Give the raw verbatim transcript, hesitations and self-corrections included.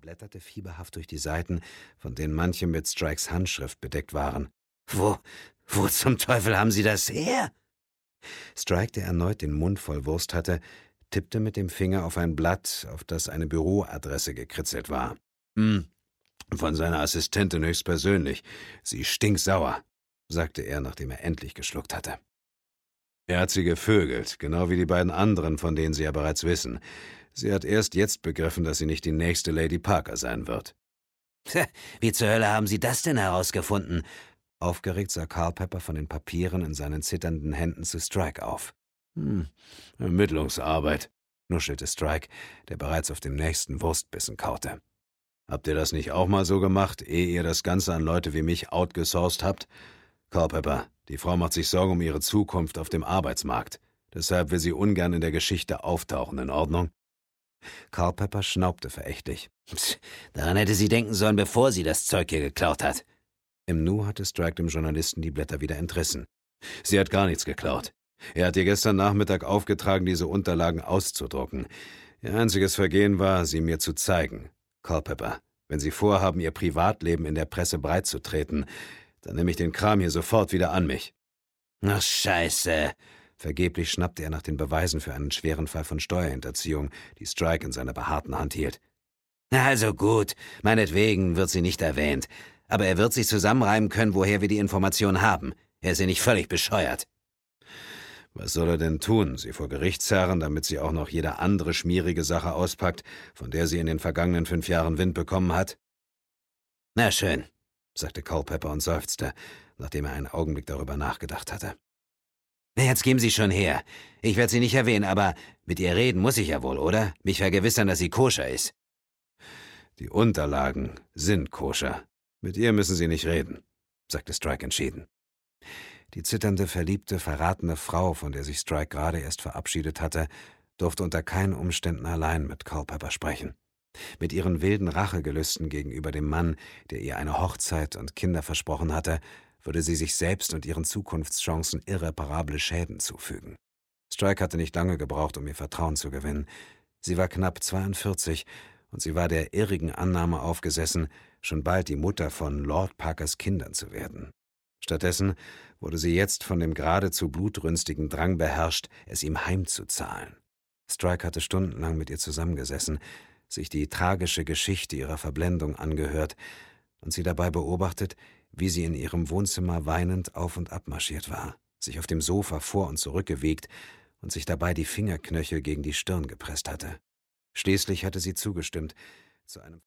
blätterte fieberhaft durch die Seiten, von denen manche mit Strikes Handschrift bedeckt waren. »Wo, wo zum Teufel haben Sie das her?« Strike, der erneut den Mund voll Wurst hatte, tippte mit dem Finger auf ein Blatt, auf das eine Büroadresse gekritzelt war. »Hm, von seiner Assistentin höchstpersönlich. Sie ist stinksauer«, sagte er, nachdem er endlich geschluckt hatte. »Er hat sie gevögelt, genau wie die beiden anderen, von denen Sie ja bereits wissen. Sie hat erst jetzt begriffen, dass sie nicht die nächste Lady Parker sein wird.« »Wie zur Hölle haben Sie das denn herausgefunden?« Aufgeregt sah Culpeper von den Papieren in seinen zitternden Händen zu Strike auf. »Hm, Ermittlungsarbeit«, nuschelte Strike, der bereits auf dem nächsten Wurstbissen kaute. »Habt ihr das nicht auch mal so gemacht, ehe ihr das Ganze an Leute wie mich outgesourced habt? Culpeper, die Frau macht sich Sorgen um ihre Zukunft auf dem Arbeitsmarkt. Deshalb will sie ungern in der Geschichte auftauchen, in Ordnung?« Culpeper schnaubte verächtlich. Psst, daran hätte sie denken sollen, bevor sie das Zeug hier geklaut hat. Im Nu hatte Strike dem Journalisten die Blätter wieder entrissen. »Sie hat gar nichts geklaut. Er hat ihr gestern Nachmittag aufgetragen, diese Unterlagen auszudrucken. Ihr einziges Vergehen war, sie mir zu zeigen. Culpeper, wenn Sie vorhaben, Ihr Privatleben in der Presse breitzutreten, dann nehme ich den Kram hier sofort wieder an mich.« »Ach, Scheiße!« Vergeblich schnappte er nach den Beweisen für einen schweren Fall von Steuerhinterziehung, die Strike in seiner behaarten Hand hielt. »Na also gut, meinetwegen wird sie nicht erwähnt. Aber er wird sich zusammenreimen können, woher wir die Information haben. Er ist ja nicht völlig bescheuert.« »Was soll er denn tun? Sie vor Gericht zerren, damit sie auch noch jede andere schmierige Sache auspackt, von der sie in den vergangenen fünf Jahren Wind bekommen hat?« »Na schön«, sagte Culpeper und seufzte, nachdem er einen Augenblick darüber nachgedacht hatte. »Na, jetzt geben Sie schon her. Ich werde sie nicht erwähnen, aber mit ihr reden muss ich ja wohl, oder? Mich vergewissern, dass sie koscher ist.« »Die Unterlagen sind koscher. Mit ihr müssen Sie nicht reden«, sagte Strike entschieden. Die zitternde, verliebte, verratene Frau, von der sich Strike gerade erst verabschiedet hatte, durfte unter keinen Umständen allein mit Culpeper sprechen. Mit ihren wilden Rachegelüsten gegenüber dem Mann, der ihr eine Hochzeit und Kinder versprochen hatte, würde sie sich selbst und ihren Zukunftschancen irreparable Schäden zufügen. Strike hatte nicht lange gebraucht, um ihr Vertrauen zu gewinnen. Sie war knapp zweiundvierzig und sie war der irrigen Annahme aufgesessen, schon bald die Mutter von Lord Parkers Kindern zu werden. Stattdessen wurde sie jetzt von dem geradezu blutrünstigen Drang beherrscht, es ihm heimzuzahlen. Strike hatte stundenlang mit ihr zusammengesessen, sich die tragische Geschichte ihrer Verblendung angehört und sie dabei beobachtet, wie sie in ihrem Wohnzimmer weinend auf und ab marschiert war, sich auf dem Sofa vor und zurückgewiegt und sich dabei die Fingerknöchel gegen die Stirn gepresst hatte. Schließlich hatte sie zugestimmt, zu einem